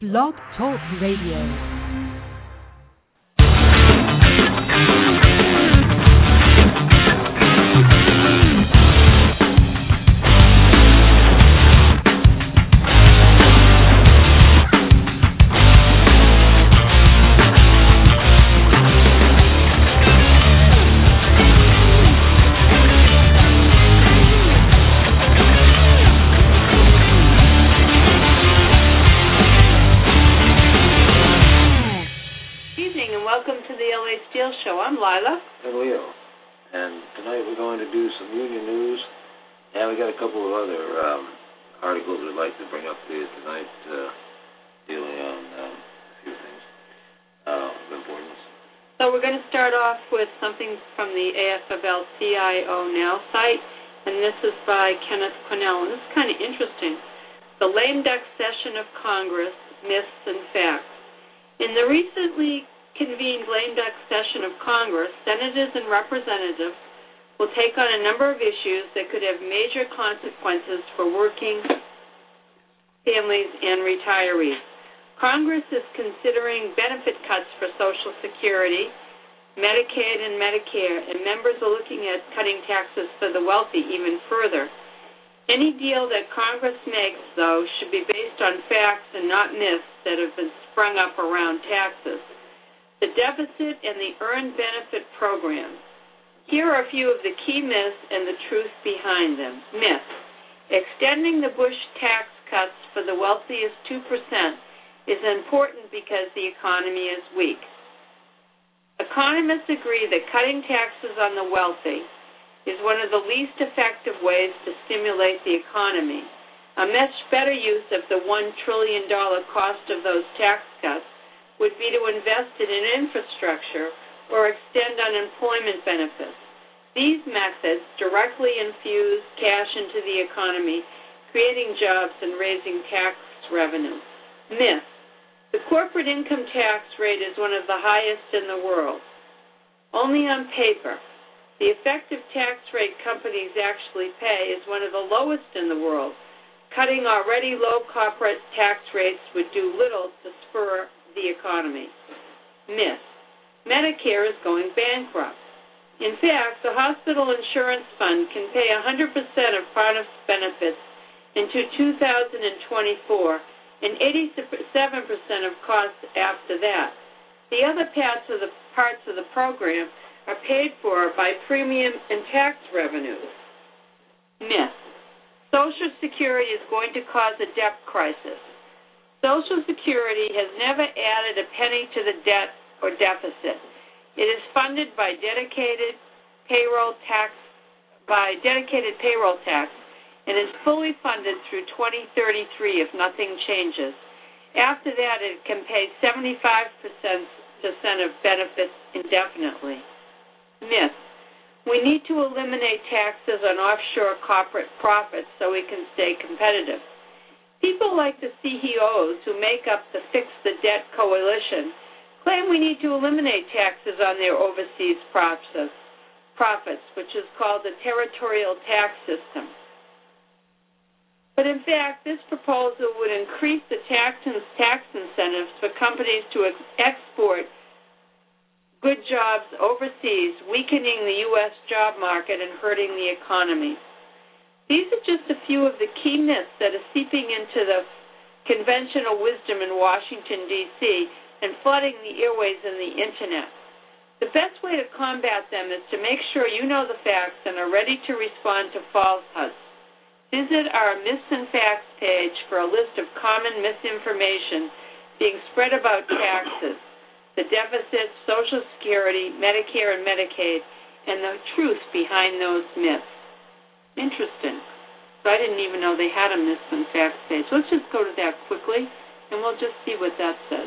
Blog Talk Radio. I'm Lila. And Leo. And tonight we're going to do some union news. And we got a couple of other articles we'd like to bring up to you tonight, dealing on a few things of importance. So we're going to start off with something from the AFL-CIO Now site, and this is by Kenneth Cornell. And this is kind of interesting. The lame duck session of Congress, myths and facts. In the recently convened lame duck session of Congress, senators and representatives will take on a number of issues that could have major consequences for working families and retirees. Congress is considering benefit cuts for Social Security, Medicaid, and Medicare, and members are looking at cutting taxes for the wealthy even further. Any deal that Congress makes, though, should be based on facts and not myths that have been sprung up around taxes. The deficit and the earned benefit programs. Here are a few of the key myths and the truth behind them. Myth: extending the Bush tax cuts for the wealthiest 2% is important because the economy is weak. Economists agree that cutting taxes on the wealthy is one of the least effective ways to stimulate the economy. A much better use of the $1 trillion cost of those tax cuts would be to invest it in infrastructure or extend unemployment benefits. These methods directly infuse cash into the economy, creating jobs and raising tax revenue. Myth: the corporate income tax rate is one of the highest in the world. Only on paper. The effective tax rate companies actually pay is one of the lowest in the world. Cutting already low corporate tax rates would do little to spur the economy. Myth: Medicare is going bankrupt. In fact, the Hospital Insurance Fund can pay 100% of Parnaf's benefits into 2024 and 87% of costs after that. The other parts of the program are paid for by premium and tax revenues. Myth: Social Security is going to cause a debt crisis. Social Security has never added a penny to the debt or deficit. It is funded by dedicated payroll tax and is fully funded through 2033 if nothing changes. After that, it can pay 75% of benefits indefinitely. Myth: we need to eliminate taxes on offshore corporate profits so we can stay competitive. People like the CEOs who make up the Fix the Debt Coalition claim we need to eliminate taxes on their overseas profits, which is called the territorial tax system. But in fact, this proposal would increase the tax incentives for companies to export good jobs overseas, weakening the U.S. job market and hurting the economy. These are just a few of the key myths that are seeping into the conventional wisdom in Washington, D.C., and flooding the airways and the Internet. The best way to combat them is to make sure you know the facts and are ready to respond to falsehoods. Visit our Myths and Facts page for a list of common misinformation being spread about taxes, the deficit, Social Security, Medicare, and Medicaid, and the truth behind those myths. Interesting. So I didn't even know they had a Myths and Facts page. Let's just go to that quickly, and we'll just see what that says.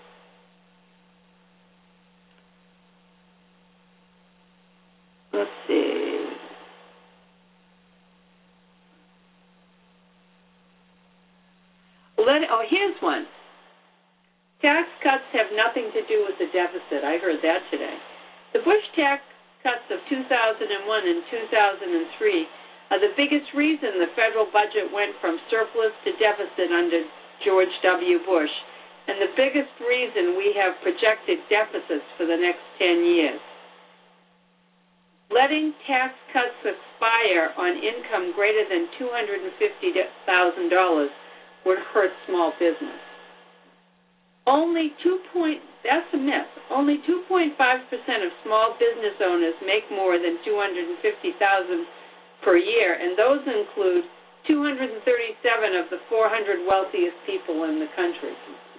Let's see. Here's one. Tax cuts have nothing to do with the deficit. I heard that today. The Bush tax cuts of 2001 and 2003 are the biggest reason the federal budget went from surplus to deficit under George W. Bush. and the biggest reason we have projected deficits for the next 10 years. Letting tax cuts expire on income greater than $250,000 would hurt small business. That's a myth. Only 2.5% of small business owners make more than $250,000 per year, and those include 237 of the 400 wealthiest people in the country.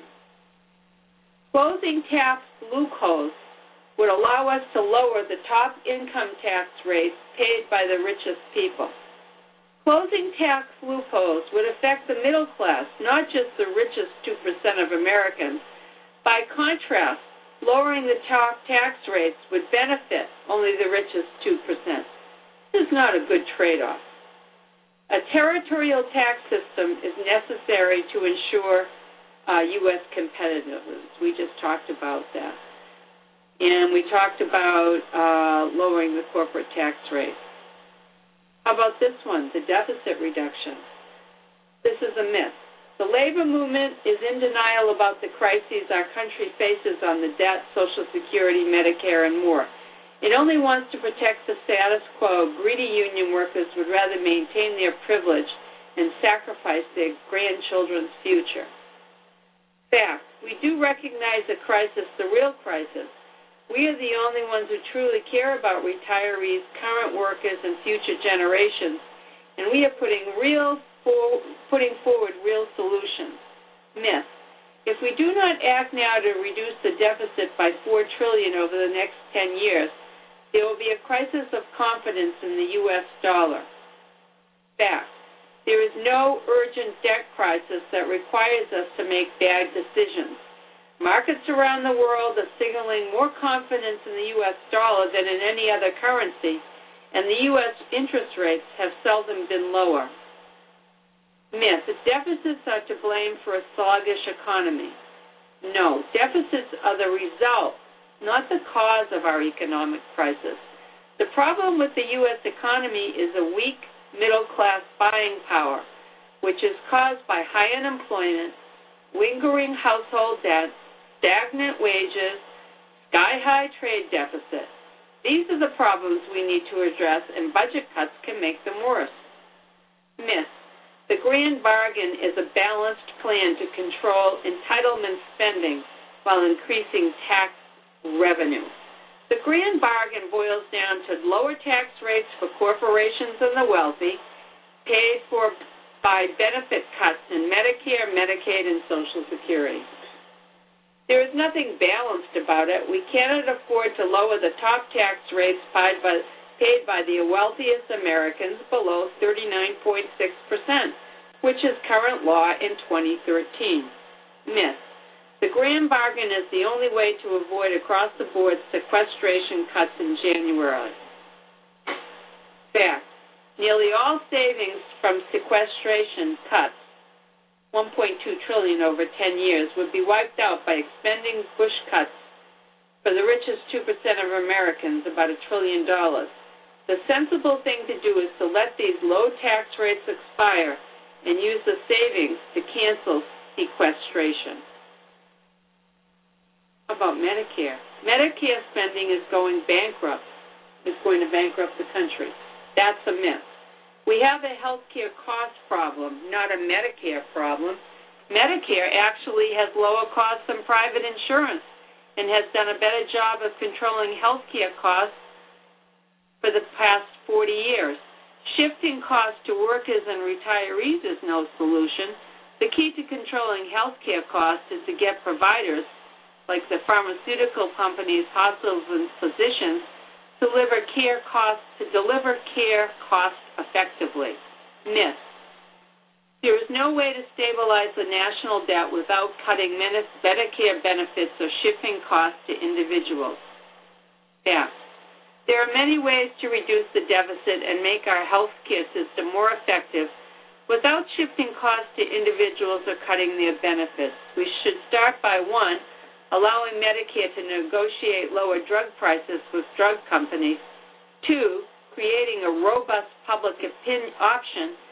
Closing tax loopholes would allow us to lower the top income tax rates paid by the richest people. Closing tax loopholes would affect the middle class, not just the richest 2% of Americans. By contrast, lowering the top tax rates would benefit only the richest 2%. This is not a good trade-off. A territorial tax system is necessary to ensure U.S. competitiveness. We just talked about that. And we talked about lowering the corporate tax rate. How about this one, the deficit reduction? This is a myth. The labor movement is in denial about the crises our country faces on the debt, Social Security, Medicare, and more. It only wants to protect the status quo. Greedy union workers would rather maintain their privilege and sacrifice their grandchildren's future. Fact, we do recognize the crisis, the real crisis. We are the only ones who truly care about retirees, current workers, and future generations, and we are putting forward real solutions. Myth. If we do not act now to reduce the deficit by $4 trillion over the next 10 years, there will be a crisis of confidence in the U.S. dollar. Fact. There is no urgent debt crisis that requires us to make bad decisions. Markets around the world are signaling more confidence in the U.S. dollar than in any other currency, and the U.S. interest rates have seldom been lower. Myth. The deficits are to blame for a sluggish economy. No, deficits are the result, not the cause of our economic crisis. The problem with the U.S. economy is a weak middle-class buying power, which is caused by high unemployment, lingering household debt, stagnant wages, sky-high trade deficit. These are the problems we need to address, and budget cuts can make them worse. Myth. The grand bargain is a balanced plan to control entitlement spending while increasing tax revenue. The grand bargain boils down to lower tax rates for corporations and the wealthy, paid for by benefit cuts in Medicare, Medicaid, and Social Security. There is nothing balanced about it. We cannot afford to lower the top tax rates paid by the wealthiest Americans below 39.6%, which is current law in 2013. Myth. The grand bargain is the only way to avoid across-the-board sequestration cuts in January. Fact. Nearly all savings from sequestration cuts, $1.2 trillion over 10 years, would be wiped out by expending Bush cuts for the richest 2% of Americans, about $1 trillion. The sensible thing to do is to let these low tax rates expire and use the savings to cancel sequestration. How about Medicare? Medicare spending is going bankrupt. It's going to bankrupt the country. That's a myth. We have a health care cost problem, not a Medicare problem. Medicare actually has lower costs than private insurance and has done a better job of controlling health care costs for the past 40 years. Shifting costs to workers and retirees is no solution. The key to controlling health care costs is to get providers, like the pharmaceutical companies, hospitals, and physicians, deliver care cost effectively. Myth. There is no way to stabilize the national debt without cutting Medicare benefits or shifting costs to individuals. Fact. There are many ways to reduce the deficit and make our health care system more effective without shifting costs to individuals or cutting their benefits. We should start by 1, allowing Medicare to negotiate lower drug prices with drug companies. 2, creating a robust public option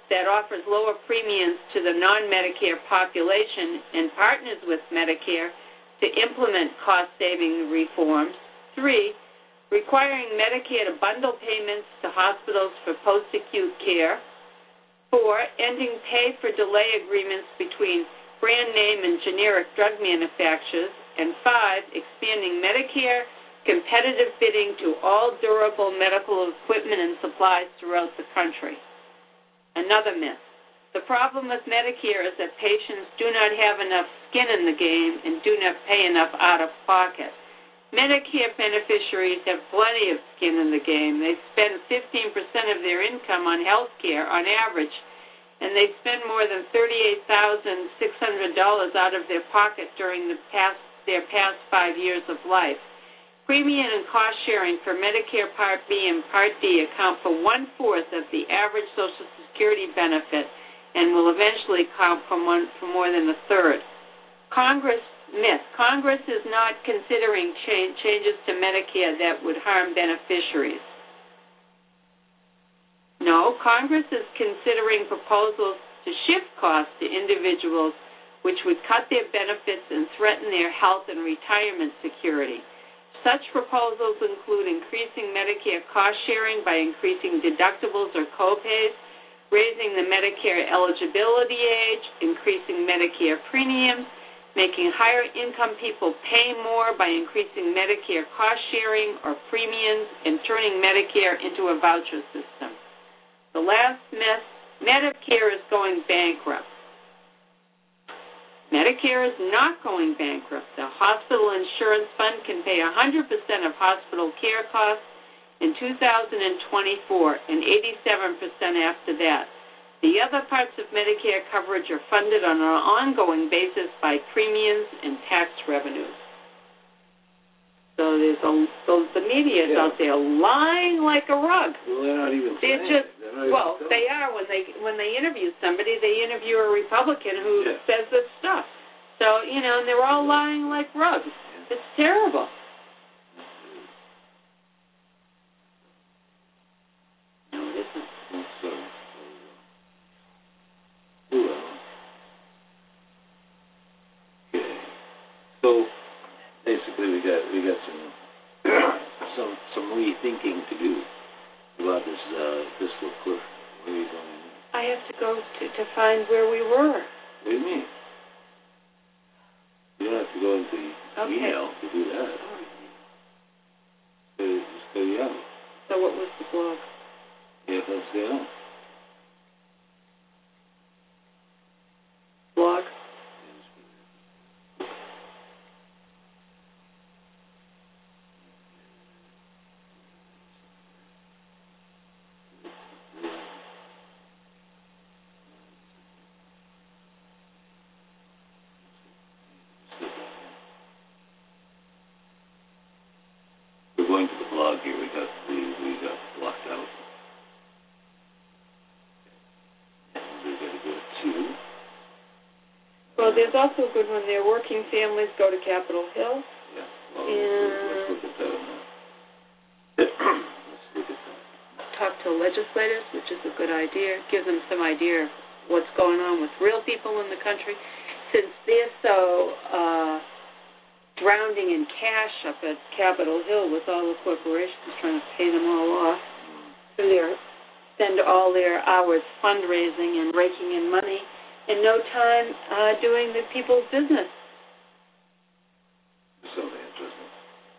that offers lower premiums to the non-Medicare population and partners with Medicare to implement cost-saving reforms. 3, requiring Medicare to bundle payments to hospitals for post-acute care. 4, ending pay-for-delay agreements between brand name and generic drug manufacturers. And 5, expanding Medicare competitive bidding to all durable medical equipment and supplies throughout the country. Another myth. The problem with Medicare is that patients do not have enough skin in the game and do not pay enough out-of-pocket. Medicare beneficiaries have plenty of skin in the game. They spend 15% of their income on health care on average, and they spend more than $38,600 out of their pocket during their past 5 years of life. Premium and cost sharing for Medicare Part B and Part D account for 1/4 of the average Social Security benefit and will eventually count for more than 1/3. Congress is not considering changes to Medicare that would harm beneficiaries. No, Congress is considering proposals to shift costs to individuals, which would cut their benefits and threaten their health and retirement security. Such proposals include increasing Medicare cost sharing by increasing deductibles or copays, raising the Medicare eligibility age, increasing Medicare premiums, making higher income people pay more by increasing Medicare cost sharing or premiums, and turning Medicare into a voucher system. The last myth, Medicare is going bankrupt. Medicare is not going bankrupt. The Hospital Insurance Fund can pay 100% of hospital care costs in 2024 and 87% after that. The other parts of Medicare coverage are funded on an ongoing basis by premiums and tax revenues. So the media is out there lying like a rug. Well, they're not even saying just it. they are when they interview somebody. They interview a Republican who says this stuff. So and they're all lying like rugs. It's terrible. No, it isn't. Okay. So basically, we got some rethinking to do about this fiscal cliff. Where are you going? I have to go to find where we were. What do you mean? You don't have to go into email to do that. Just go Yahoo. So what was the blog? FSCL. Blog? Going to the blog here, we got blocked out. And we got to go to. Well, there's also a good one there. Working families go to Capitol Hill. Yeah. Well, let's look at that now. Let's look at that. Talk to legislators, which is a good idea. Give them some idea of what's going on with real people in the country, since they're so drowning in cash up at Capitol Hill with all the corporations trying to pay them all off. So they spend all their hours fundraising and raking in money and no time doing the people's business. Something interesting.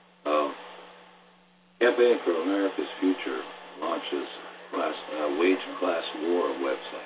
Campaign for America's Future launches Wage Class War website.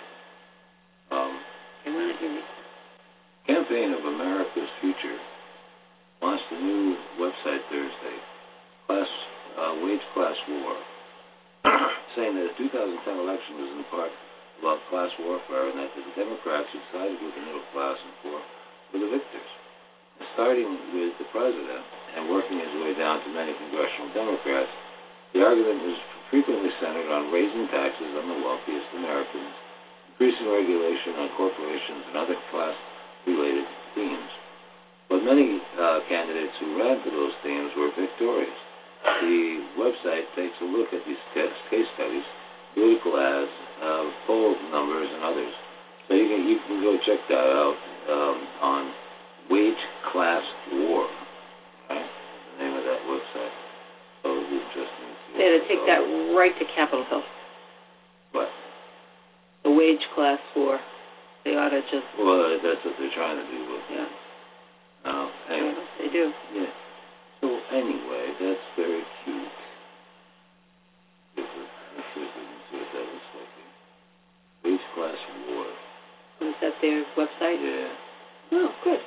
Campaign of America's Future launched a new website Thursday, Wage Class War, saying that the 2010 election was in part about class warfare and that the Democrats who sided with the middle class and poor were the victors. Starting with the president and working his way down to many congressional Democrats, the argument was frequently centered on raising taxes on the wealthiest Americans, increasing regulation on corporations, and other class-related themes. But many candidates who ran for those themes were victorious. The website takes a look at these case studies political ads, poll numbers, and others. So you can go check that out on Wage Class War. Right? The name of that website. So it'll be interesting to see. They had to take that right to Capitol Hill. What? The wage class war. They ought to just. Well, that's what they're trying to do with it. Yeah. Anyway. Yeah, they do. Yeah. So anyway, that's very cute. Let's see if we can see what that looks like. Wage Class War. Is that their website? Yeah. Oh, good.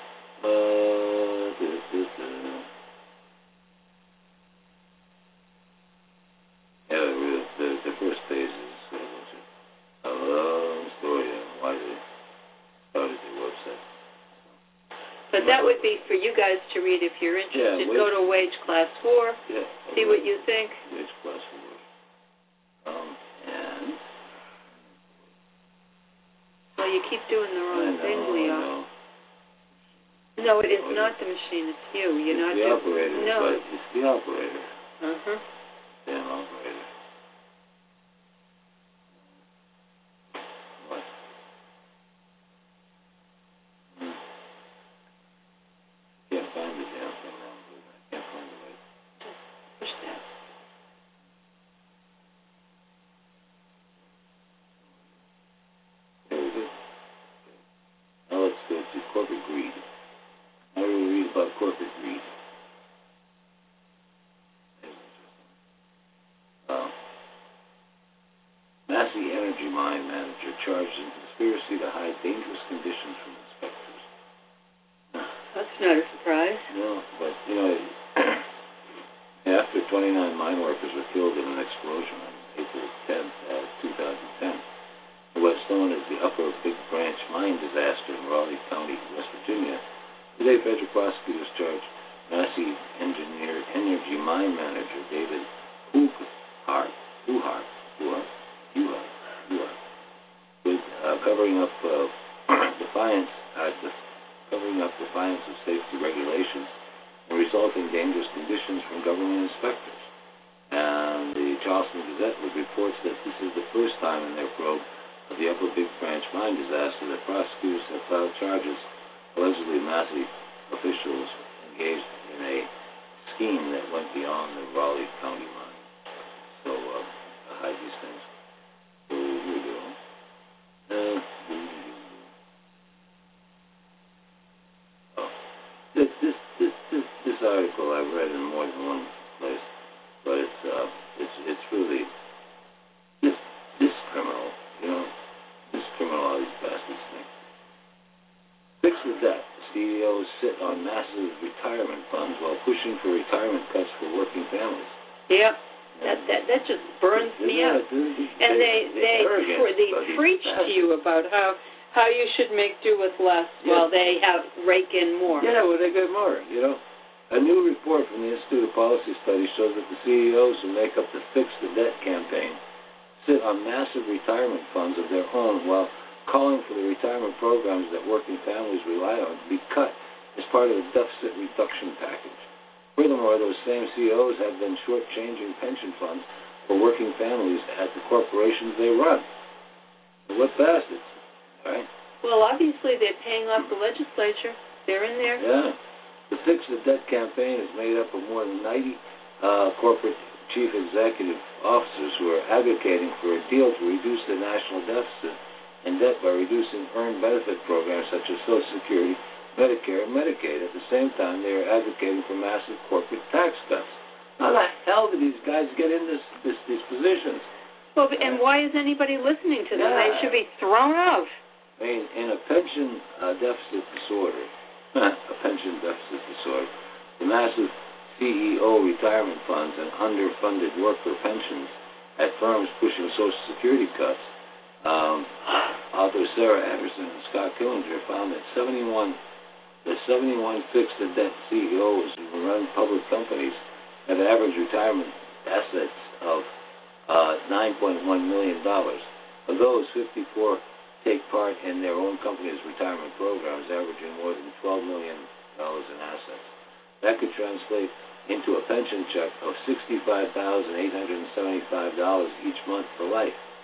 Yeah, the first page is a long story on why they started their website. But that would be for you guys to read if you're interested. Yeah, go to Wage Class War. Yeah. See what you think. Wage Class War. And. Well, you keep doing the wrong thing, Leo. I know. No, it is not the machine. It's you. You're not the operator. No. But it's the operator. Uh-huh. Damn operator. What? Can't find the damn thing now. I can't find the right. Push that. There we go. Now let's go to corporate greed. How do we read about corporate greed? Massey Energy Mine manager charged in conspiracy to hide dangerous conditions from inspectors. That's not a surprise. No, but, after 29 mine workers were killed in an explosion on April 10th, 2010, what's known as the Upper Big Branch mine disaster in Raleigh County, West Virginia, today federal prosecutors charged Massey Energy Mine manager David Uhart with covering up defiance of safety regulations and resulting dangerous conditions from government inspectors. And the Charleston Gazette reports that this is the first time in their probe of the Upper Big Branch mine disaster that prosecutors have filed charges. Allegedly, Massey officials engaged in a scheme that went beyond the Raleigh County mine. So, to hide these things. So, here we go. This article I've read in more than one place, but it's really this criminal, this criminal, all these bastards think. Fix the debt. CEOs sit on massive retirement funds while pushing for retirement cuts for working families. Yep. That just burns me up. And they preach to you about how you should make do with less while they rake in more. Yeah, well, they get more, A new report from the Institute of Policy Studies shows that the CEOs who make up the Fix the Debt campaign sit on massive retirement funds of their own while calling for the retirement programs that working families rely on to be cut as part of a deficit reduction package. Furthermore, those same CEOs have been shortchanging pension funds for working families at the corporations they run. What bastards, right? Well, obviously they're paying off the legislature. They're in there. Yeah. The Fix the Debt campaign is made up of more than 90 corporate chief executive officers who are advocating for a deal to reduce the national deficit and debt by reducing earned benefit programs such as Social Security, Medicare, and Medicaid. At the same time, they are advocating for massive corporate tax cuts. How the hell do these guys get in these positions? Well, and why is anybody listening to them? They should be thrown out. I mean, in a pension deficit disorder, the massive CEO retirement funds and underfunded worker pensions at firms pushing Social Security cuts, authors Sarah Anderson and Scott Killinger found that 71 fixed the debt CEOs who run public companies have average retirement assets of $9.1 million. Of those, 54 take part in their own company's retirement programs, averaging more than $12 million in assets. That could translate into a pension check of $65,875 each month for life.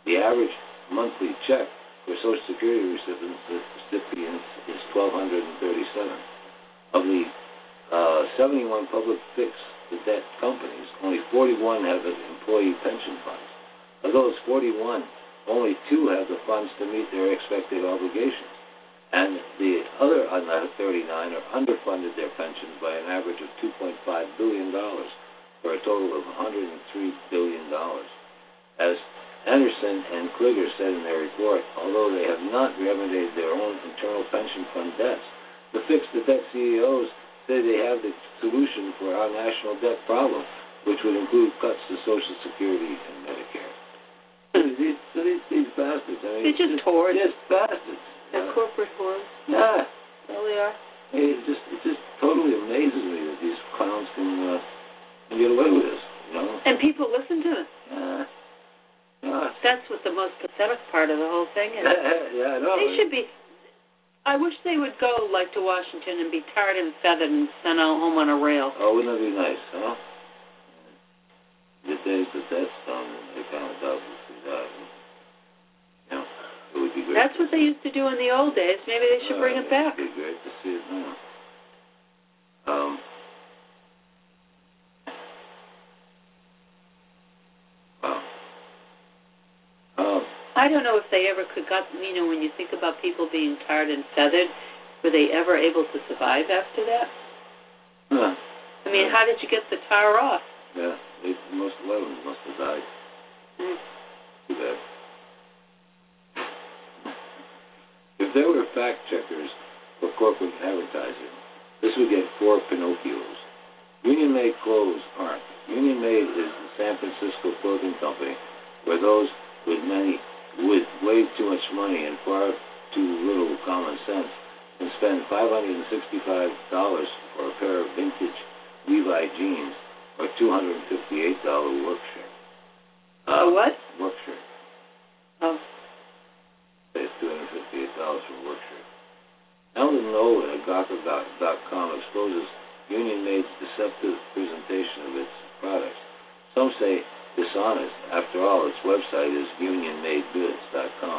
The average monthly check for Social Security recipients is $1,237. Of the 71 public fixed-the-debt companies, only 41 have employee pension funds. Of those 41, only 2 have the funds to meet their expected obligations. And the other 39 are underfunded their pensions by an average of $2.5 billion, for a total of $103 billion. As Anderson and Kliger said in their report, although they have not remedied their own internal pension fund debts, the fixed-the-debt CEOs say they have the solution for our national debt problem, which would include cuts to Social Security and Medicare. These bastards, I mean, they're just whores. Just bastards. They're corporate whores. Yeah. Well, they are. It just totally amazes me that these clowns can get away with this, you know. And people listen to them. Yeah. That's what the most pathetic part of the whole thing is. Yeah, I know. They should be. I wish they would go like to Washington and be tarred and feathered and sent out home on a rail. Oh, wouldn't that be nice, huh? The days that that's done, they kind of doubt to see that. You know, it would be great. That's what they used to do in the old days. Maybe they should bring it back. It would be great to see it now. I don't know if they ever could when you think about people being tarred and feathered, were they ever able to survive after that? I mean, how did you get the tar off? Yeah, most of them must have died. Too bad. If there were fact checkers for corporate advertising, this would get 4 Pinocchios. Union-made clothes aren't. Union-made is the San Francisco clothing company where those with way too much money and far too little common sense can spend $565 for a pair of vintage Levi jeans or $258 work shirt. A what? Work shirt. Oh. It's $258 for a work shirt. Alan Nolan at Gawker.com exposes Union-Made's deceptive presentation of its products. Some say dishonest. After all, its website is unionmadegoods.com.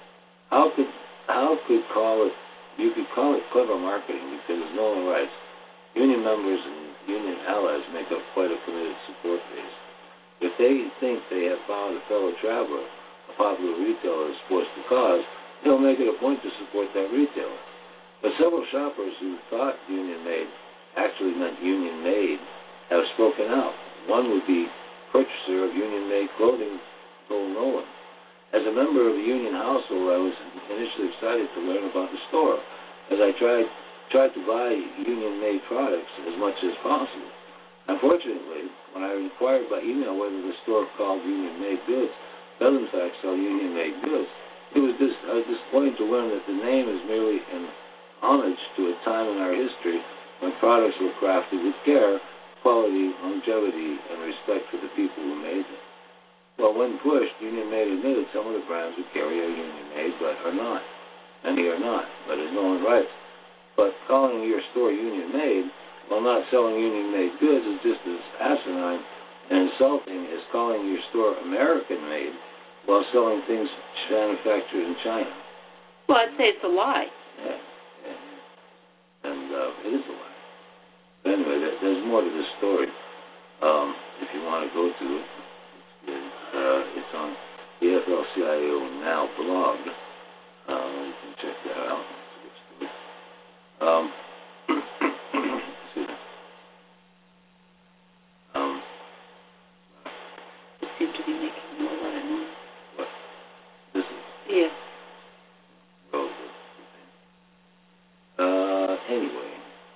You could call it clever marketing because, as Nolan writes, union members and union allies make up quite a committed support base. If they think they have found a fellow traveler, a popular retailer who supports the cause, they'll make it a point to support that retailer. But several shoppers who thought Union-Made actually meant Union-Made have spoken out. One would be purchaser of Union-Made clothing, told Nolan. As a member of the union household, I was initially excited to learn about the store, as I tried to buy Union-Made products as much as possible. Unfortunately, when I inquired by email whether the store called Union-Made Goods does in fact sell Union-Made goods, I was disappointed to learn that the name is merely an homage to a time in our history when products were crafted with care, quality, longevity, and respect for the people who made them. Well, when pushed, Union-Made admitted some of the brands would carry a Union-Made, but are not. Many are not, but as Nolan writes. But calling your store Union-Made while not selling Union-Made goods is just as asinine and insulting as calling your store American-Made while selling things manufactured in China. Well, I'd say it's a lie. Yeah. And it is a lie. But anyway, there's more to this story. If you want to go to it, it's on the AFL-CIO Now blog. You can check that out. Excuse me. It seems to be making a lot of noise. What? This is? Yeah. Anyway.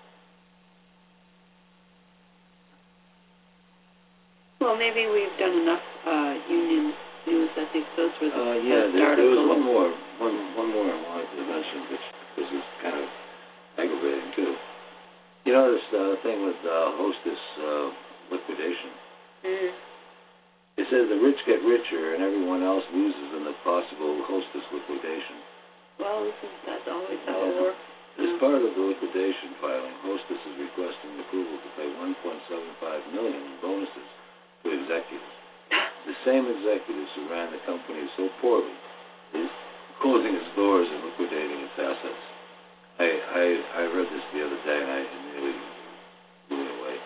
Well, maybe we've done enough union news. I think those were the best there articles. was one more I wanted to mention, which is kind of aggravating too. You know this thing with Hostess liquidation. Mm. It says the rich get richer and everyone else loses in the possible Hostess liquidation. Well, isn't that always how it works? As part of the liquidation filing, Hostess is requesting approval to pay $1.75 million in bonuses to executives. The same executives who ran the company so poorly is closing its doors and liquidating its assets. I read this the other day and I nearly blew it away.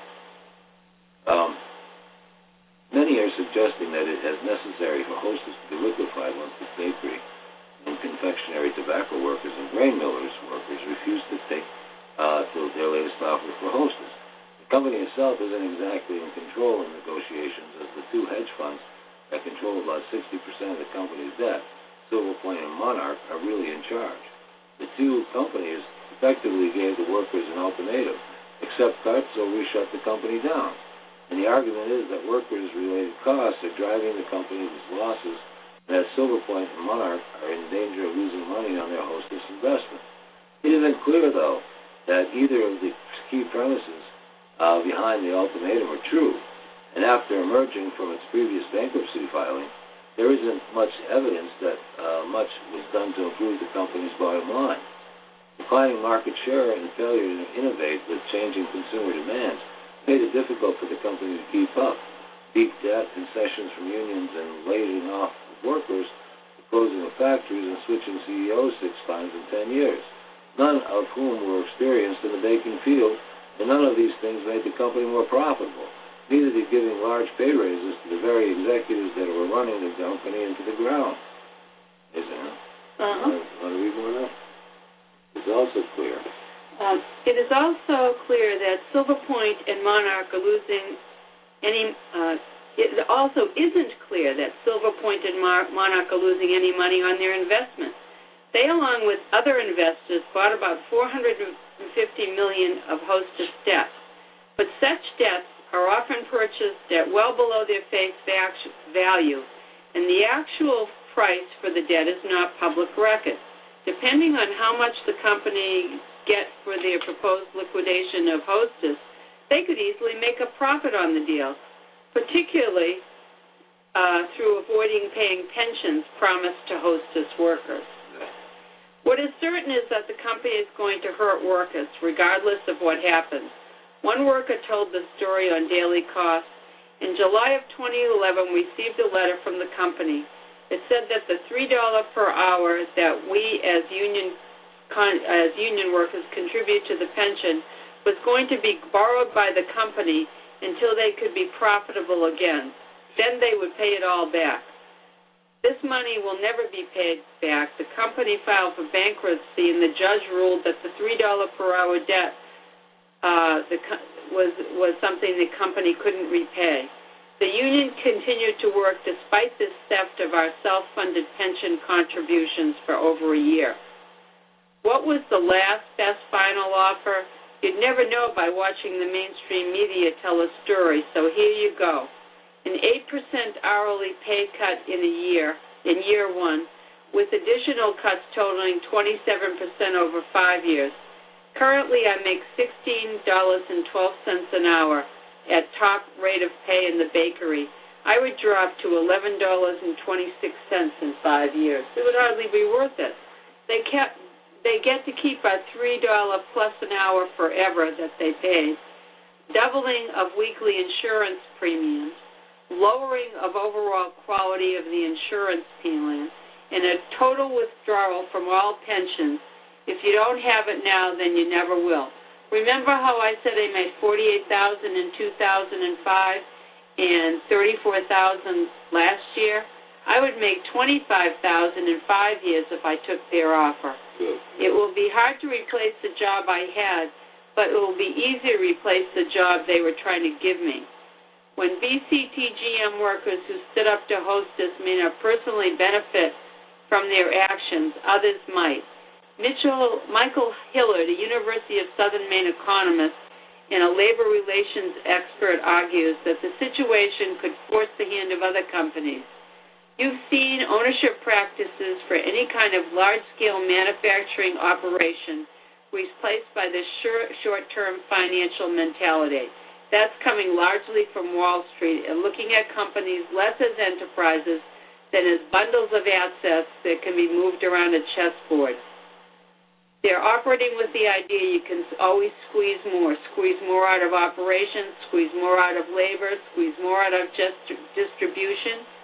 Many are suggesting that it is necessary for Hostess to be liquefied once the bakery and confectionery tobacco workers and grain millers workers refuse to take their latest offer for Hostess. The company itself isn't exactly in control in negotiations, as the two hedge funds that control about 60% of the company's debt, Silver Point and Monarch, are really in charge. The two companies effectively gave the workers an ultimatum: accept cuts or we shut the company down. And the argument is that workers-related costs are driving the company with losses, and that Silver Point and Monarch are in danger of losing money on their Hostess investment. It isn't clear, though, that either of the key premises behind the ultimatum are true, and after emerging from its previous bankruptcy filing, there isn't much evidence that much was done to improve the company's bottom line. Declining market share and failure to innovate with changing consumer demands made it difficult for the company to keep up. Deep debt, concessions from unions, and laying off workers, the closing of factories, and switching CEOs 6 times in 10 years, none of whom were experienced in the baking field, and none of these things made the company more profitable. Neither did giving large pay raises to the very executives that were running the company into the ground. Isn't it? Want to read more of that? It's also clear. It is also clear that Silver Point and Monarch are losing any. It also isn't clear that Silver Point and Monarch are losing any money on their investment. They, along with other investors, bought about $450 million of Hostess debt, but such debts are often purchased at well below their face value, and the actual price for the debt is not public record. Depending on how much the company get for their proposed liquidation of Hostess, they could easily make a profit on the deal, particularly through avoiding paying pensions promised to Hostess workers. What is certain is that the company is going to hurt workers, regardless of what happens. One worker told the story on Daily Kos. In July of 2011, we received a letter from the company. It said that the $3 per hour that we as union workers contribute to the pension was going to be borrowed by the company until they could be profitable again. Then they would pay it all back. This money will never be paid back. The company filed for bankruptcy, and the judge ruled that the $3 per hour debt was something the company couldn't repay. The union continued to work despite this theft of our self-funded pension contributions for over a year. What was the last best final offer? You'd never know by watching the mainstream media tell a story, so here you go. An 8% hourly pay cut in year one, with additional cuts totaling 27% over 5 years. Currently, I make $16.12 an hour at top rate of pay in the bakery. I would drop to $11.26 in 5 years. It would hardly be worth it. They get to keep our $3 plus an hour forever that they paid, doubling of weekly insurance premiums, lowering of overall quality of the insurance plan, and a total withdrawal from all pensions. If you don't have it now, then you never will. Remember how I said I made $48,000 in 2005 and $34,000 last year? I would make $25,000 in 5 years if I took their offer. Good. It will be hard to replace the job I had, but it will be easy to replace the job they were trying to give me. When BCTGM workers who stood up to Hostess may not personally benefit from their actions, others might. Michael Hillard, a University of Southern Maine economist and a labor relations expert, argues that the situation could force the hand of other companies. You've seen ownership practices for any kind of large-scale manufacturing operation replaced by this short-term financial mentality. That's coming largely from Wall Street and looking at companies less as enterprises than as bundles of assets that can be moved around a chessboard. They're operating with the idea you can always squeeze more out of operations, squeeze more out of labor, squeeze more out of just distribution.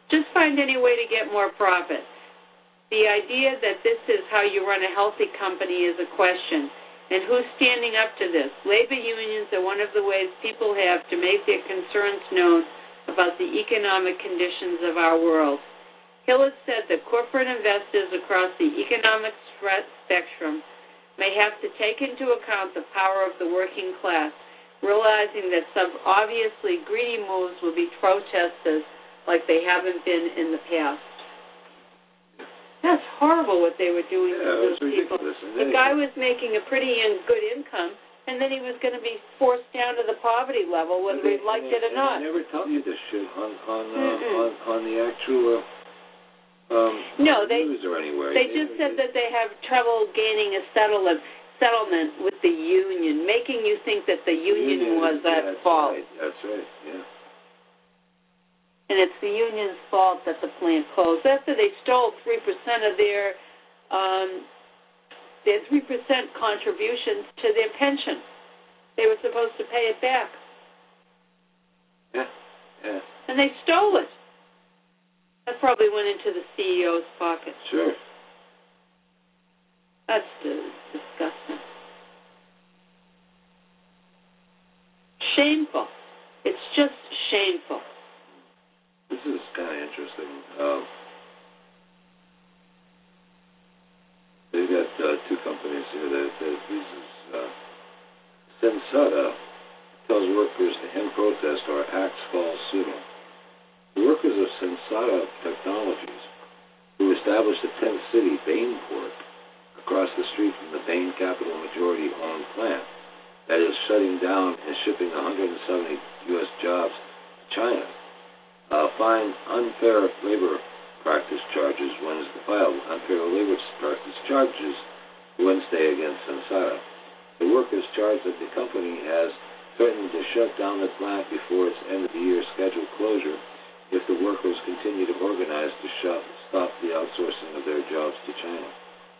Just find any way to get more profit. The idea that this is how you run a healthy company is a question. And who's standing up to this? Labor unions are one of the ways people have to make their concerns known about the economic conditions of our world. Hill has said that corporate investors across the economic spectrum may have to take into account the power of the working class, realizing that some obviously greedy moves will be protested like they haven't been in the past. That's horrible what they were doing to those people. The guy was making a pretty good income, and then he was going to be forced down to the poverty level, whether he liked it or not. They never tell you this shit on the actual news or anywhere. They just said that they have trouble gaining a settlement with the union, making you think that the union was at fault. Right. That's right, yeah. And it's the union's fault that the plant closed. After they stole 3% of their 3% contributions to their pension. They were supposed to pay it back. Yeah. And they stole it. That probably went into the CEO's pocket. Sure. That's disgusting. Shameful. It's just shameful. This is kind of interesting. They've got two companies here. Sensata tells workers to end protest or acts fall soon. The workers of Sensata Technologies, who established a tent city, Bainport, across the street from the Bain Capital majority-owned plant, that is shutting down and shipping 170 U.S. jobs to China, filed unfair labor practice charges Wednesday against Sensata. The workers charged that the company has threatened to shut down the plant before its end-of-the-year scheduled closure if the workers continue to organize to stop the outsourcing of their jobs to China.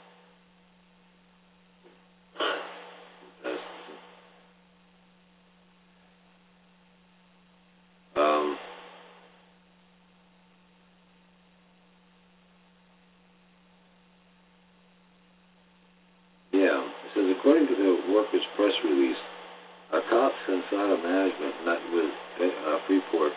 According to the workers' press release, a top Sensata management met with Freeport,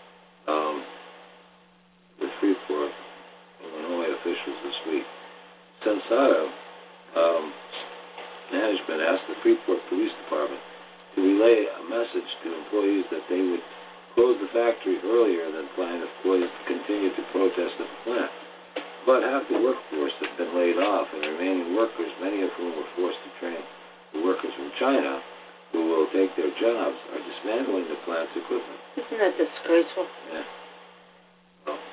Illinois officials this week. Sensata management asked the Freeport Police Department to relay a message to employees that they would close the factory earlier than planned if employees continued to protest at the plant. But half the workforce has been laid off, and the remaining workers, many of whom were forced to train the workers from China, who will take their jobs, are dismantling the plant's equipment. Isn't that disgraceful? Yeah. Well,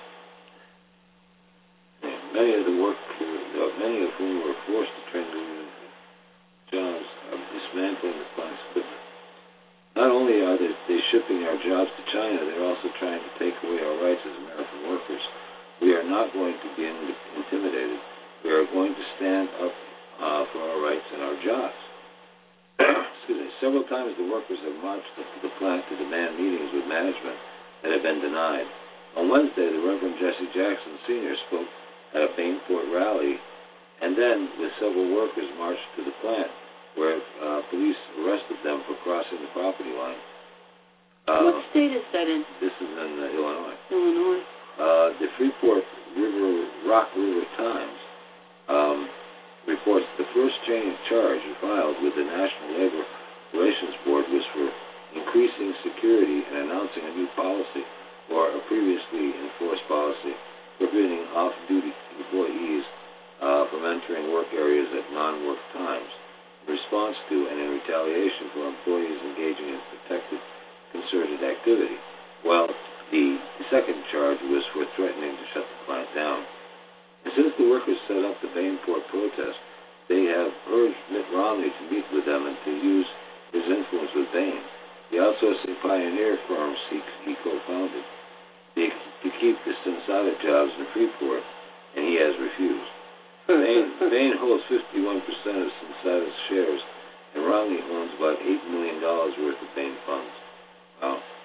many of whom were forced to train the jobs, are dismantling the plant's equipment. Not only are they shipping our jobs to China, they're also trying to take away our rights as American workers. We are not going to be intimidated. We are going to stand up for our rights and our jobs. Excuse me. Several times the workers have marched up to the plant to demand meetings with management that have been denied. On Wednesday, the Reverend Jesse Jackson Sr. spoke at a Bainport rally, and then, with several workers, marched to the plant, where police arrested them for crossing the property line. What state is that in? This is in Illinois. Illinois. The Freeport Rock River Times reports the first charge filed with the National Labor Relations Board was for increasing security and announcing a new policy or a previously enforced policy forbidding off-duty employees from entering work areas at non-work times in response to and in retaliation for employees engaging in protected concerted activity. Well, the second charge was for threatening to shut the plant down. And since the workers set up the Bainport protest, they have urged Mitt Romney to meet with them and to use his influence with Bain, the outsourcing pioneer firm he co-founded, to keep the Sensata jobs in Freeport, and he has refused. Bain holds 51% of Sensata's shares, and Romney owns about $8 million worth of Bain funds. Wow.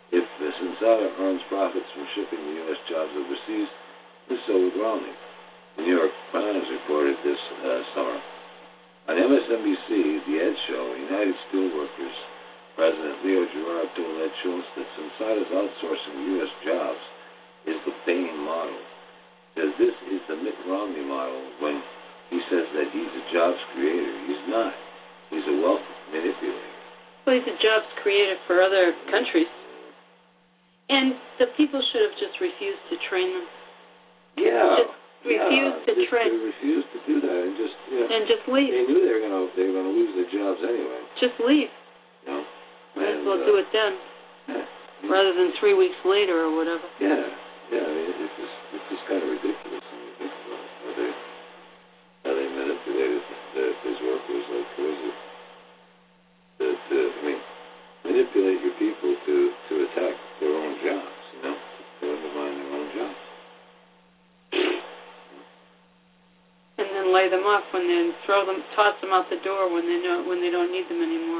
If Sensata earns profits from shipping the U.S. jobs overseas, then so would Romney. The New York Times reported this summer. On MSNBC, The Ed Show, United Steelworkers President Leo Gerard told Ed Schultz that Sensata's outsourcing U.S. jobs is the Bain model. Says this is the Mitt Romney model when he says that he's a jobs creator. He's not. He's a wealth manipulator. Well, he's a jobs creator for other countries. And the people should have just refused to train them. Yeah. Just refused to train. They refused to do that and just just leave. They knew they were gonna lose their jobs anyway. Just leave. You know? Might as well do it then, rather than 3 weeks later or whatever. Yeah. I mean, it's just kind of ridiculous when you think about it. How they manipulated these workers like crazy. Manipulate your people to attack their own jobs, to undermine their own jobs. And then lay them off when they toss them out the door when they don't need them anymore.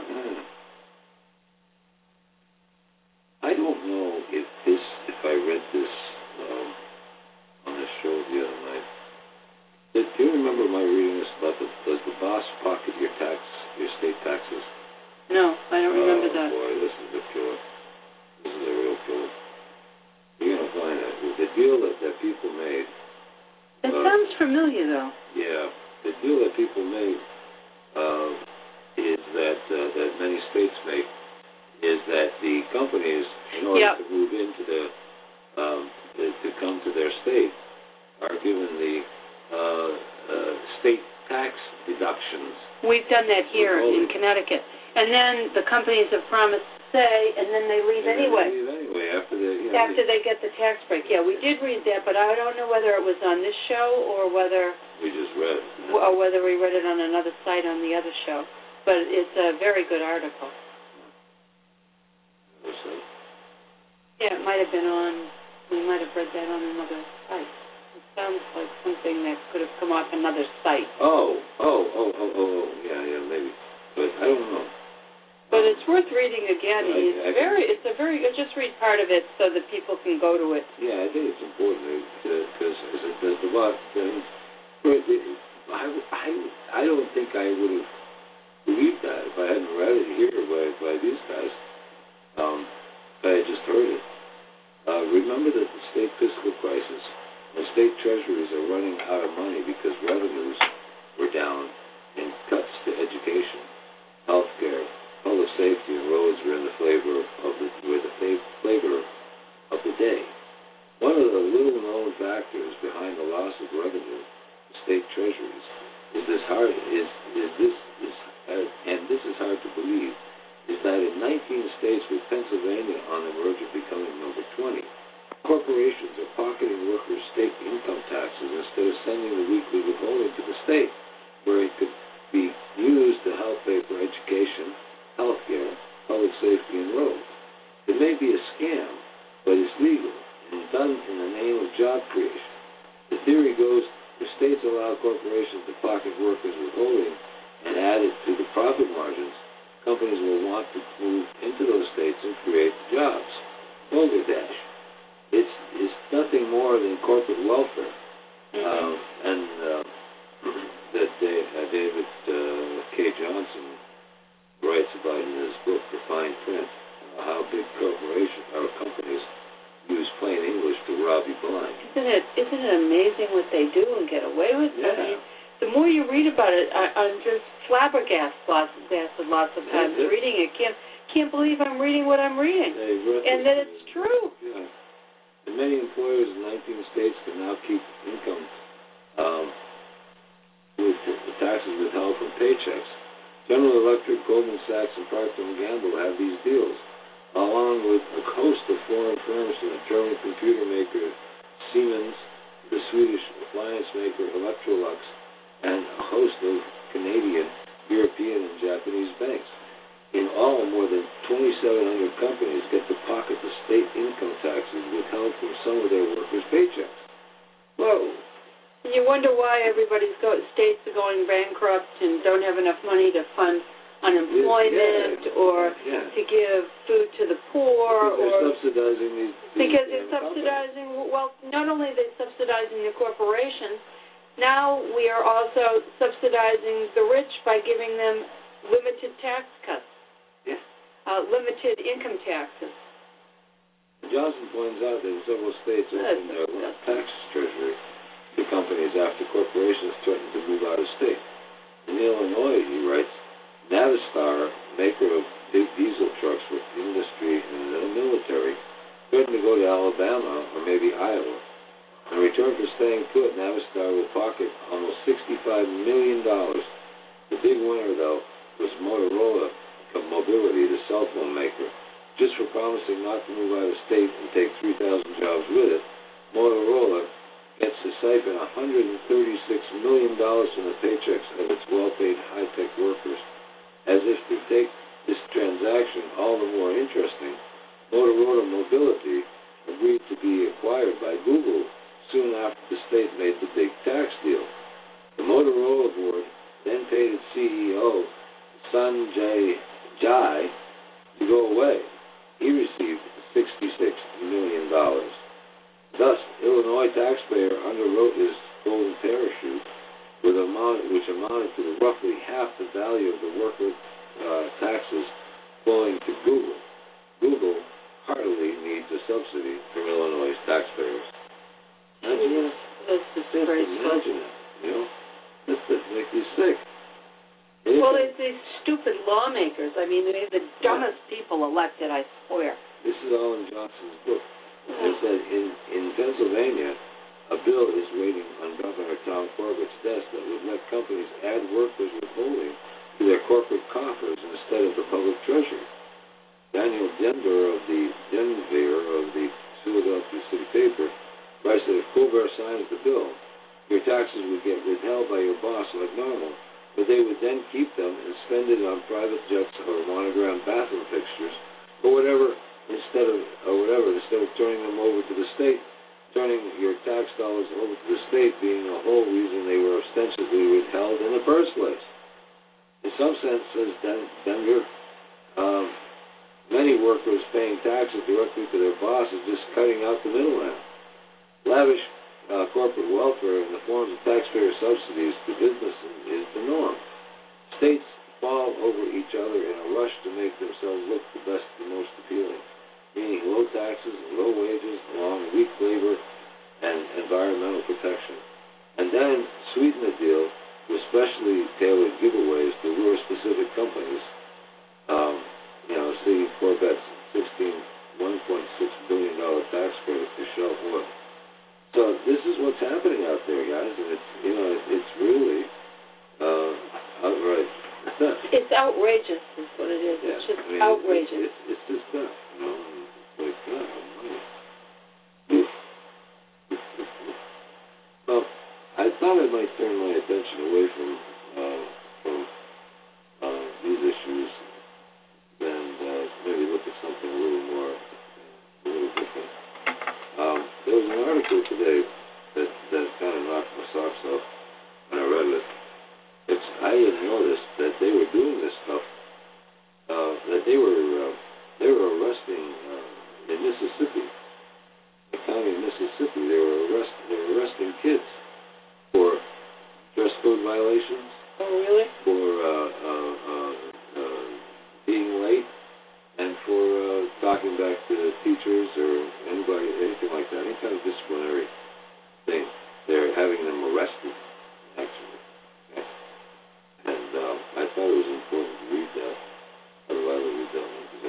I don't know if I read this on the show the other night. Do you remember my reading this about does the boss pocket your state taxes? No, I don't remember that. Oh boy, this is a killer. This is a real killer. You're gonna find that the deal that people made. It sounds familiar, though. Yeah, the deal that people made is that many states make is that the companies, in order to move into to come to their state, are given the state tax deductions. We've done that here in Connecticut, and then the companies have promised to stay, and then they leave anyway. They leave anyway after they get the tax break. Yeah, we did read that, but I don't know whether it was on this show or whether we just read, or whether we read it on another site on the other show. But it's a very good article. Yeah, it might have been on. We might have read that on another site. It sounds like something that could have come off another site. Oh, yeah, maybe. But I don't know. But it's worth reading again. Just read part of it so that people can go to it. Yeah, I think it's important because the boss. I don't think I would have believed that if I hadn't read it here by these guys. But I just heard it. Remember that the state fiscal crisis, when state treasuries are running out of money because revenues were down, and cuts to education, health care, public safety, and roads were in the flavor of the day. One of the little-known factors behind the loss of revenue to state treasuries and this is hard to believe, is that in 19 states, with Pennsylvania on the verge of becoming number 20, corporations are pocketing workers' state income taxes instead of sending the weekly withholding to the state, where it could be used to help pay for education, health care, public safety, and roads. It may be a scam, but it's legal and done in the name of job creation. The theory goes, if states allow corporations to pocket workers' withholding and add it to the profit margins, companies will want to move into those states and create jobs. Bangladesh. It's nothing more than corporate welfare. That David K. Johnson writes about in his book, The Fine Print, how big corporations or companies use plain English to rob you blind. Isn't it amazing what they do and get away with? Yeah. I mean, the more you read about it, I'm just flabbergasted lots of times reading it. Can't believe I'm reading what I'm reading, and that it's true. Yeah. And many employers in 19 states can now keep income with the taxes withheld from paychecks. General Electric, Goldman Sachs, and Procter & Gamble have these deals, along with a host of foreign firms from the German computer maker Siemens, the Swedish appliance maker Electrolux, and a host of Canadian, European, and Japanese banks. In all, more than 2,700 companies get to pocket the state income taxes withheld from some of their workers' paychecks. Whoa. And you wonder why states are going bankrupt and don't have enough money to fund unemployment or to give food to the poor. Because they're subsidizing these because they're subsidizing, well, not only are they subsidizing the corporations, now we are also subsidizing the rich by giving them limited tax cuts, limited income taxes. Johnson points out that several states opened their tax treasury to companies after corporations threatened to move out of state. In Illinois, he writes, Navistar, maker of big diesel trucks for industry and the military, threatened to go to Alabama or maybe Iowa. In return for staying put, Navistar will pocket almost $65 million. The big winner, though, was Motorola Mobility, the cell phone maker. Just for promising not to move out of state and take 3,000 jobs with it, Motorola gets to siphon $136 million from the paychecks of its well-paid high-tech workers. As if to take this transaction all the more interesting, Motorola Mobility agreed to be acquired by Google soon after the state made the big tax deal. The Motorola board then paid its CEO, Sanjay Jai, to go away. He received $66 million. Thus, Illinois taxpayer underwrote his golden parachute, which amounted to roughly half the value of the worker taxes flowing to Google. Google heartily needs a subsidy from Illinois taxpayers. Imagine that. That's disgraceful. Imagine that. You know, that makes you sick. Well, it's these stupid lawmakers. I mean, they're the dumbest people elected, I swear. This is all in Johnson's book. It said in Pennsylvania, a bill is waiting on Governor Tom Corbett's desk that would let companies add workers' withholding to their corporate coffers instead of the public treasury. Daniel Denver of the Philadelphia City Paper writes that if Colbert signs the bill, your taxes would get withheld by your boss like normal, but they would then keep them and spend it on private jets or monogrammed bathroom fixtures or whatever instead of turning them over to the state, turning your tax dollars over to the state being the whole reason they were ostensibly withheld in the first place. In some sense, says Denver, many workers paying taxes directly to their boss is just cutting out the middleman. Lavish corporate welfare in the forms of taxpayer subsidies to businesses is the norm. States fall over each other in a rush to make themselves look the best and most appealing, meaning low taxes and low wages along with weak labor and environmental protection. And then sweeten the deal with specially tailored giveaways to lure specific companies. See Corbett's $1.6 billion tax credit to Shell Oil. So this is what's happening out there, guys, and it's really outright. It's outrageous, is what it is. It's just outrageous. It's just that, It's like God Almighty. Well, I thought I might turn my attention away from these issues and maybe look at something a little different. There was an article today that kind of knocked my socks off when I read it. I had noticed that they were doing this stuff, that they were arresting in Mississippi, the county of Mississippi. They were arresting kids for dress code violations. Oh, really? For being late, and for talking back to teachers or anybody, anything like that, any kind of disciplinary thing. They're having them arrested, actually. Okay? And I thought it was important to read that. I'd rather read that one because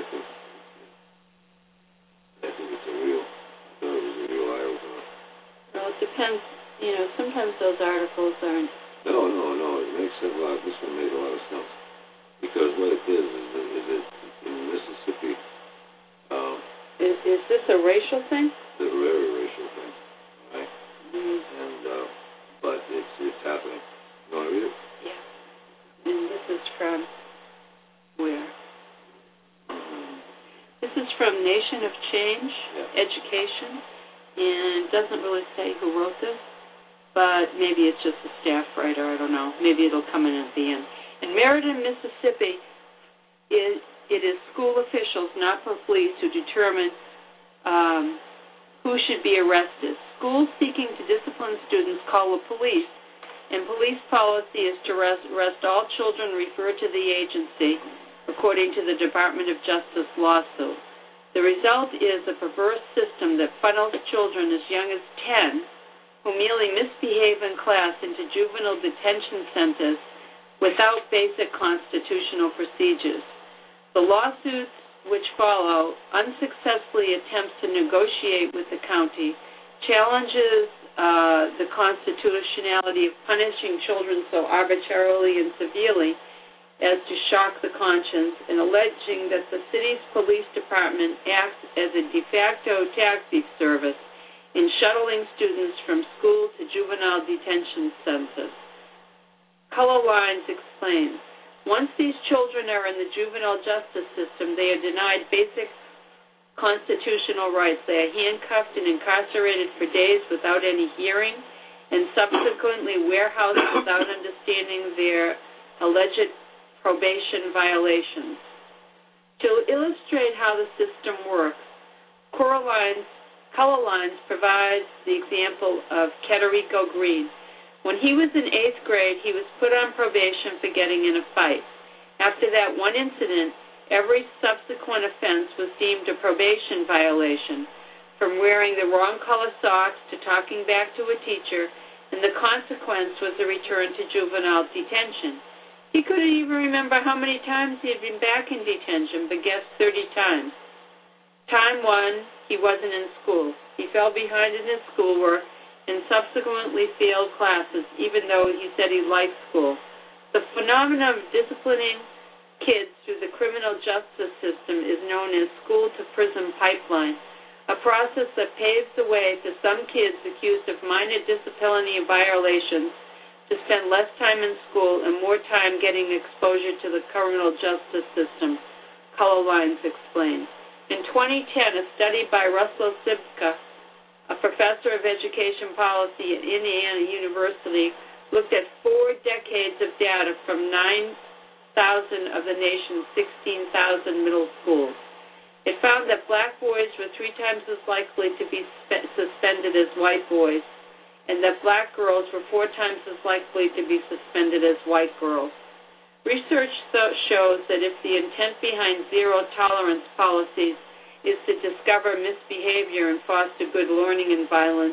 I think it's a real eye-opener. Well, it depends. Sometimes those articles aren't. No. It makes a lot. This one made a lot of sense because what it is it in Mississippi. Is this a racial thing? It's a very racial thing, right? Mm-hmm. And but it's happening. You want to read it? Yeah. And this is from where? This is from Nation of Change Education, and it doesn't really say who wrote this, but maybe it's just a staff writer. I don't know. Maybe it'll come in at the end. In Meriden, Mississippi, it is school officials, not for police, who determine who should be arrested. Schools seeking to discipline students call the police, and police policy is to arrest all children referred to the agency, according to the Department of Justice lawsuit. The result is a perverse system that funnels children as young as 10 who merely misbehave in class into juvenile detention centers without basic constitutional procedures. The lawsuits which follow unsuccessfully attempts to negotiate with the county, challenges the constitutionality of punishing children so arbitrarily and severely as to shock the conscience, and alleging that the city's police department acts as a de facto taxi service in shuttling students from school to juvenile detention centers. Color Lines explains, once these children are in the juvenile justice system, they are denied basic constitutional rights. They are handcuffed and incarcerated for days without any hearing, and subsequently warehoused without understanding their alleged probation violations. To illustrate how the system works, Color Lines provides the example of Kederico Green. When he was in 8th grade, he was put on probation for getting in a fight. After that one incident, every subsequent offense was deemed a probation violation, from wearing the wrong color socks to talking back to a teacher, and the consequence was a return to juvenile detention. He couldn't even remember how many times he had been back in detention, but guessed 30 times. Time 1, he wasn't in school. He fell behind in his schoolwork and subsequently failed classes, even though he said he liked school. The phenomenon of disciplining kids through the criminal justice system is known as school-to-prison pipeline, a process that paves the way for some kids accused of minor disciplinary violations to spend less time in school and more time getting exposure to the criminal justice system, Color Lines explains. In 2010, a study by Russell Sibka, a professor of education policy at Indiana University, looked at 4 decades of data from 9,000 of the nation's 16,000 middle schools. It found that black boys were 3 times as likely to be suspended as white boys, and that black girls were 4 times as likely to be suspended as white girls. Research shows that if the intent behind zero-tolerance policies is to discover misbehavior and foster good learning environments,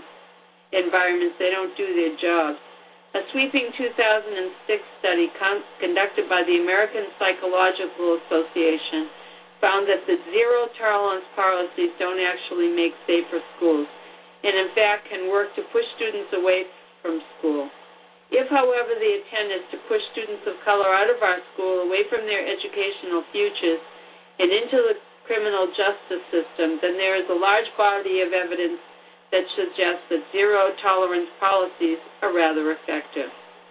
they don't do their jobs. A sweeping 2006 study conducted by the American Psychological Association found that the zero-tolerance policies don't actually make safer schools, and in fact can work to push students away from school. If, however, the intent is to push students of color out of our school, away from their educational futures, and into the criminal justice system, then there is a large body of evidence that suggests that zero-tolerance policies are rather effective.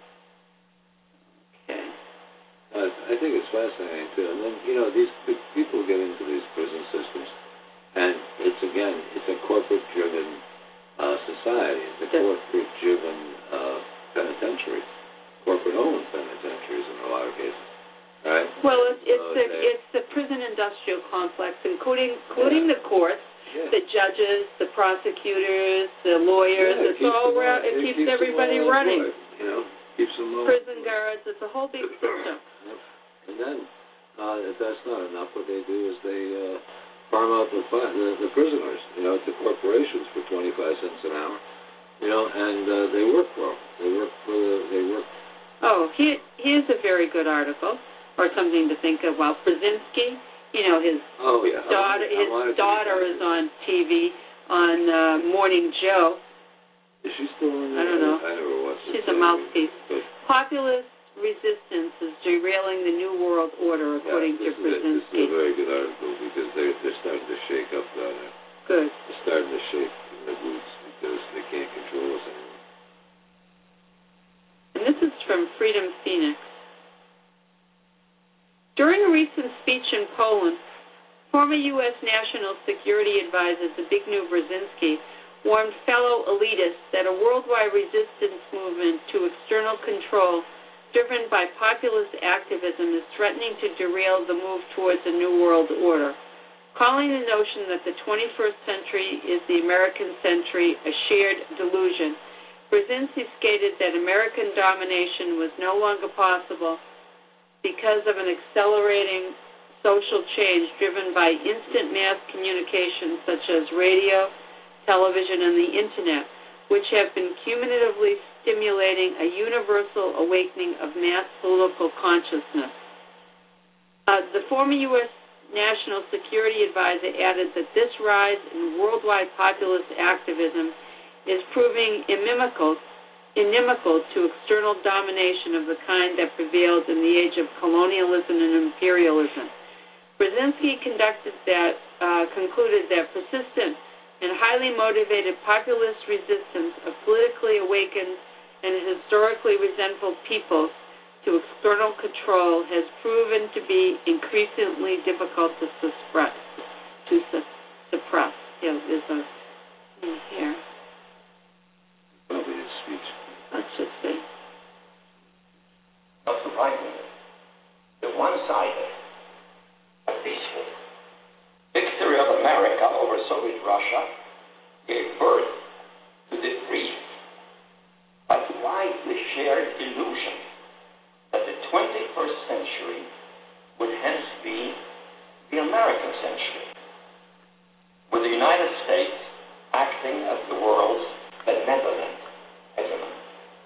Okay. I think it's fascinating, too. And then, these people get into these prison systems, and it's a corporate-driven society. It's a corporate-driven penitentiary, corporate-owned penitentiaries in a lot of cases, right? Well, it's the prison industrial complex, including the courts, the judges, the prosecutors, the lawyers. It's all around. It keeps everybody running. Keeps them all. Prison guards. It's a whole big system. And then, if that's not enough, what they do is they farm out the prisoners, to corporations for 25 cents an hour. And they work for them. Oh, here's a very good article, or something to think of. Well, Brzezinski, his daughter is on TV on Morning Joe. Is she still on there? I don't know. I never watched it. She's a mouthpiece. Populist resistance is derailing the New World Order, according to Brzezinski. This is a very good article because they're starting to shake up down there. Good. They're starting to shake in their boots because they can't control us anymore. And this is from Freedom Phoenix. During a recent speech in Poland, former U.S. National Security Advisor Zbigniew Brzezinski warned fellow elitists that a worldwide resistance movement to external control driven by populist activism, is threatening to derail the move towards a new world order. Calling the notion that the 21st century is the American century a shared delusion, Brzezinski stated that American domination was no longer possible because of an accelerating social change driven by instant mass communications such as radio, television, and the Internet, which have been cumulatively stimulating a universal awakening of mass political consciousness. The former U.S. National Security Advisor added that this rise in worldwide populist activism is proving inimical to external domination of the kind that prevailed in the age of colonialism and imperialism. Brzezinski concluded that persistent and highly motivated populist resistance of politically awakened and historically resentful peoples to external control has proven to be increasingly difficult to suppress. Yeah, there's a thing here. Probably his speech. Let's just see. Not surprisingly, the one-sided, peaceful victory of America over Soviet Russia gave birth to the brief but widely shared illusion that the 21st century would hence be the American century, with the United States acting as the world's benevolent hegemon.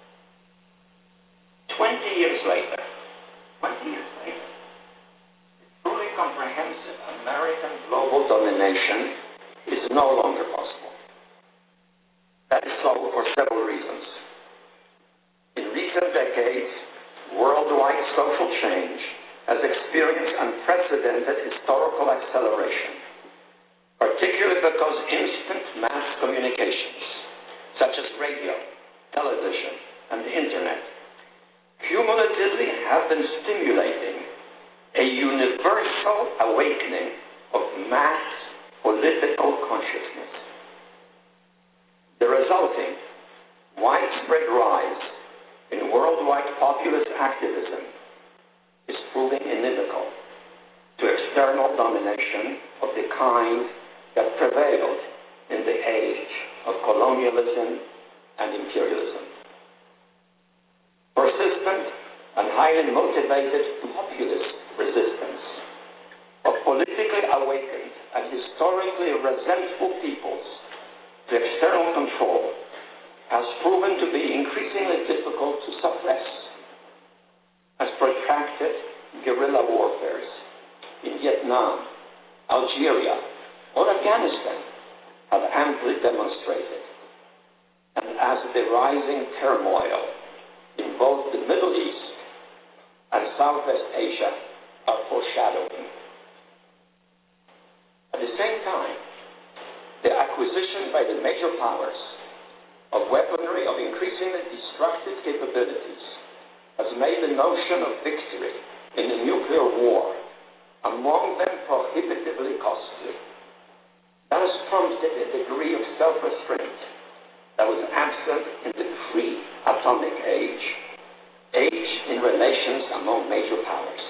20 years later, the truly comprehensive American global domination is no longer possible. That is so for several reasons. In recent decades, worldwide social change has experienced unprecedented historical acceleration, particularly because instant mass communications, such as radio, television, and the Internet, cumulatively have been stimulating a universal awakening of mass political consciousness. The resulting widespread rise in worldwide populist activism is proving inimical to external domination of the kind that prevailed in the age of colonialism and imperialism. Persistent and highly motivated populist resistance of politically awakened and historically resentful peoples to external control has proven to be increasingly difficult to suppress, as protracted guerrilla warfares in Vietnam, Algeria, or Afghanistan have amply demonstrated, and as the rising turmoil in both the Middle East and Southwest Asia are foreshadowing. At the same time, the acquisition by the major powers of weaponry of increasingly destructive capabilities has made the notion of victory in a nuclear war, among them prohibitively costly. That has prompted a degree of self-restraint that was absent in the pre-atomic age in relations among major powers.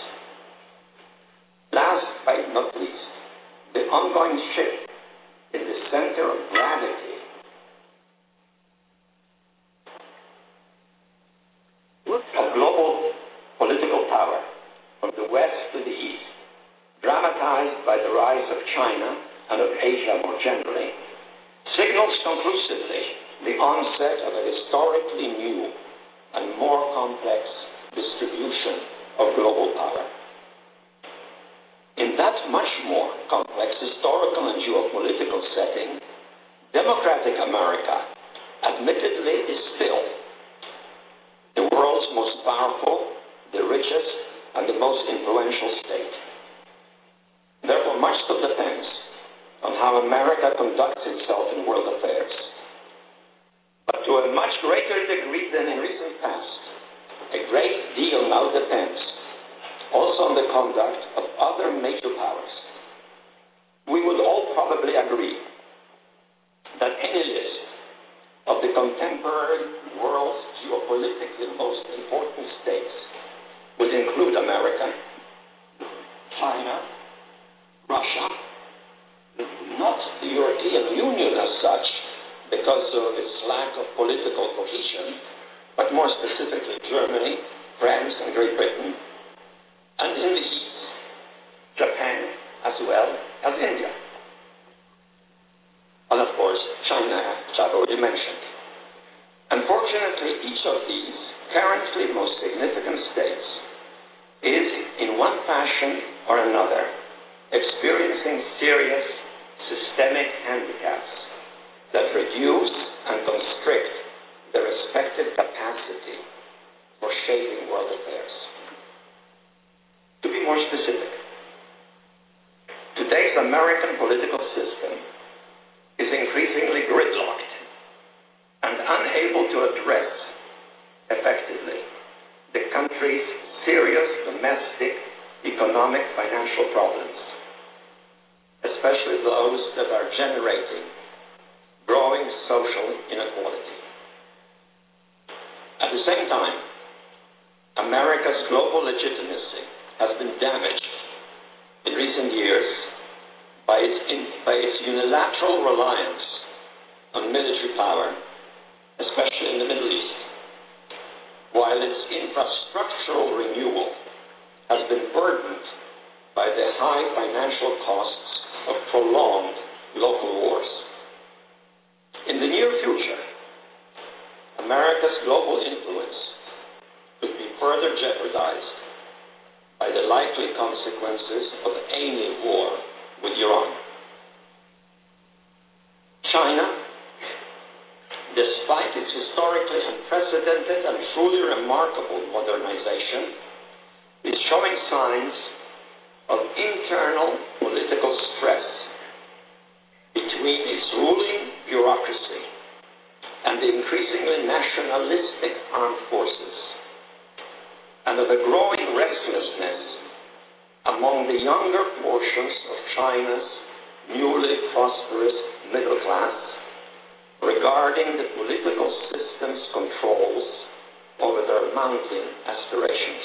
Last but not least, the ongoing shift in the center of gravity of global political power from the west to the east, dramatized by the rise of China and of Asia more generally, signals conclusively the onset of a historically new and more complex distribution of global power. In that much more complex historical and geopolitical setting, democratic America admittedly is still the world's most powerful, the richest, and the most influential state. Therefore, much still depends on how America conducts itself in world affairs. But to a much greater degree than in recent past, a great deal now depends also on the conduct of other major powers. We would all probably agree that any list of the contemporary world's geopolitically most important states well as India. And of course, China, which I've already mentioned. Unfortunately, each of these currently most significant states is, in one fashion or another, experiencing serious systemic handicaps that reduce and constrict their respective capacity for shaping world affairs. To be more specific, today's American political system is increasingly gridlocked and unable to address effectively the country's serious domestic, economic, financial problems, especially those that are generating growing social inequality. At the same time, America's global legitimacy has been damaged in recent years by its unilateral reliance on military power, especially in the Middle East, while its infrastructural renewal has been burdened by the high financial costs of prolonged local wars. In the near future, America's global influence could be further jeopardized by the likely consequences of any war with Iran. China, despite its historically unprecedented and truly remarkable modernization, is showing signs of internal political stress between its ruling bureaucracy and the increasingly nationalistic armed forces, and of a growing restlessness among the younger portions of China's newly prosperous middle class regarding the political system's controls over their mounting aspirations.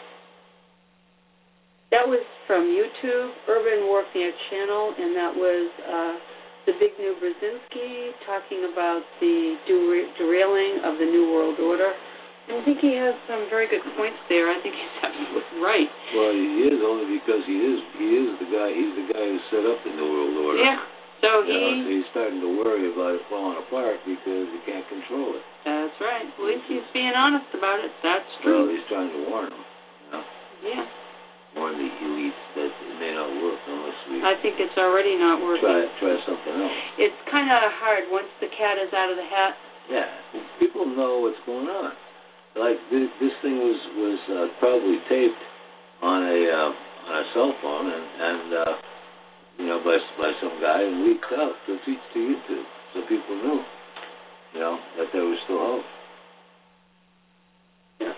That was from YouTube, Urban Warfare Channel, and that was Zbigniew Brzezinski talking about the derailing of the New World Order. And I think he has some very good points there. I think he's absolutely right. Well, he is only because he is the guy. He's the guy who set up the New World Order. Yeah. So he's starting to worry about it falling apart because he can't control it. That's right. At least he's being honest about it. That's true. Well, he's trying to warn them. You know? Yeah. Warn the elites that it may not work unless we. I think it's already not working. Try something else. It's kind of hard once the cat is out of the hat. Yeah, people know what's going on. Like this thing was probably taped on a cell phone and by some guy and leaked out to YouTube, so people knew, that there was still hope. Yeah.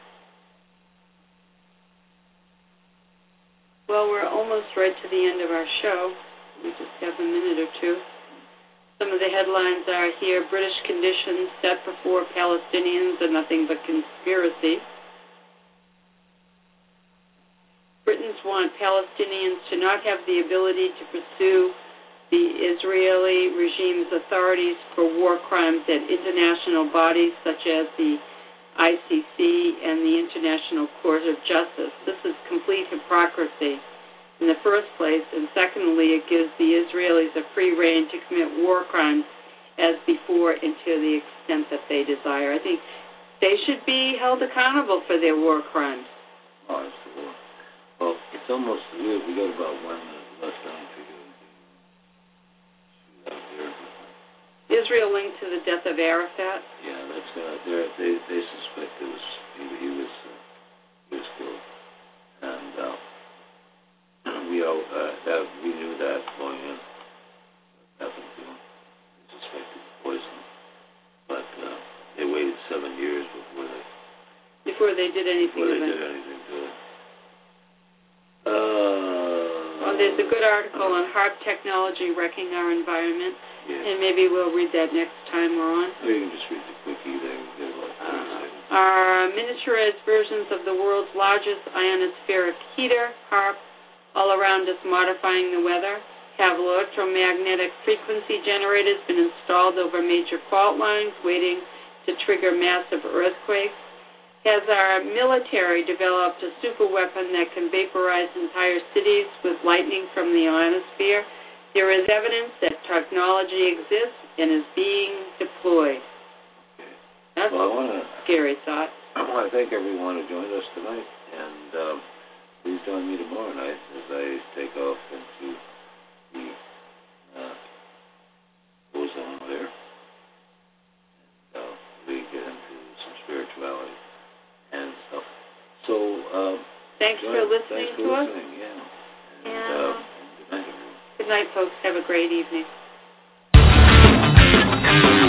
Well, we're almost right to the end of our show. We just have a minute or two. Some of the headlines are here: British conditions set before Palestinians are nothing but conspiracy. Britons want Palestinians to not have the ability to pursue the Israeli regime's authorities for war crimes at international bodies such as the ICC and the International Court of Justice. This is complete hypocrisy in the first place, and secondly, it gives the Israelis a free rein to commit war crimes as before and to the extent that they desire. I think they should be held accountable for their war crimes. Oh, it's the war. Well, it's almost, we got about 1 minute left on to go. Israel linked to the death of Arafat? Yeah, that's they suspect it was he was killed, and we knew that going in. What happened to him? They suspected poison, but they waited 7 years before they did anything to it. Well, there's a good article on HAARP technology wrecking our environment, and maybe we'll read that next time we're on. Or you can just read the quickie there. Our miniaturized versions of the world's largest ionospheric heater, HAARP, all around us modifying the weather, have electromagnetic frequency generators been installed over major fault lines waiting to trigger massive earthquakes, Has our military developed a super weapon that can vaporize entire cities with lightning from the ionosphere? There is evidence that technology exists and is being deployed. That's a scary thought. I want to thank everyone who joined us tonight, and please join me tomorrow night as I take off into the ozone there. And we get into some spirituality and stuff. So, thanks for listening to us. Yeah. And good night, everyone. Good night, folks. Have a great evening.